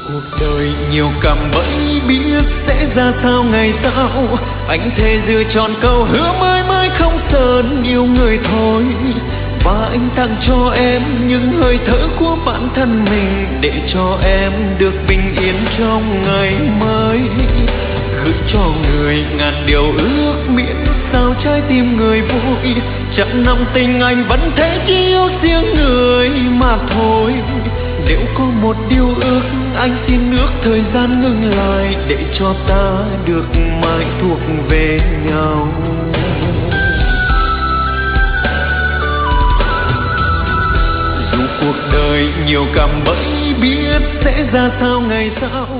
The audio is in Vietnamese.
cuộc đời nhiều cạm bẫy, biết sẽ ra sao ngày sau. Anh thề giữ trọn câu hứa mãi mãi không sơn yêu người thôi. Và anh tặng cho em những hơi thở của bản thân mình, để cho em được bình yên trong ngày mới. Gửi cho người ngàn điều ước, miễn sao trái tim người vui. Chẳng nặng tình anh vẫn thế, chỉ yêu riêng người mà thôi. Nếu có một điều ước, anh xin ước thời gian ngừng lại, để cho ta được mãi thuộc về nhau. Dù cuộc đời nhiều cạm bẫy, biết sẽ ra sao ngày sau.